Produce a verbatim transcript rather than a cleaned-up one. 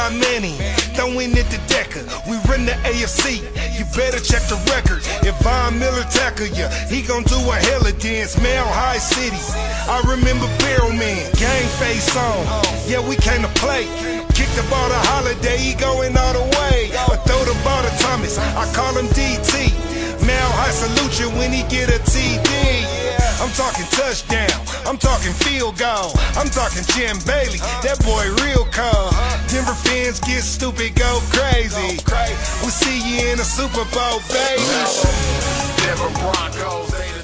John Manning, throwing it to Decker. We run the A F C, you better check the record. If Von Miller tackle you, he gon' do a hella dance. Mile High City, I remember Barrel Man, gang face on. Yeah, we came to play. Kick the ball to Holiday, he going all the way. Or throw the ball to Thomas, I call him D T. Mile High salute you when he get a T D. I'm talking touchdown, I'm talking field goal, I'm talking Jim Bailey, that boy real cold. Denver fans get stupid, go crazy. We'll see you in the Super Bowl, baby. Denver Broncos, they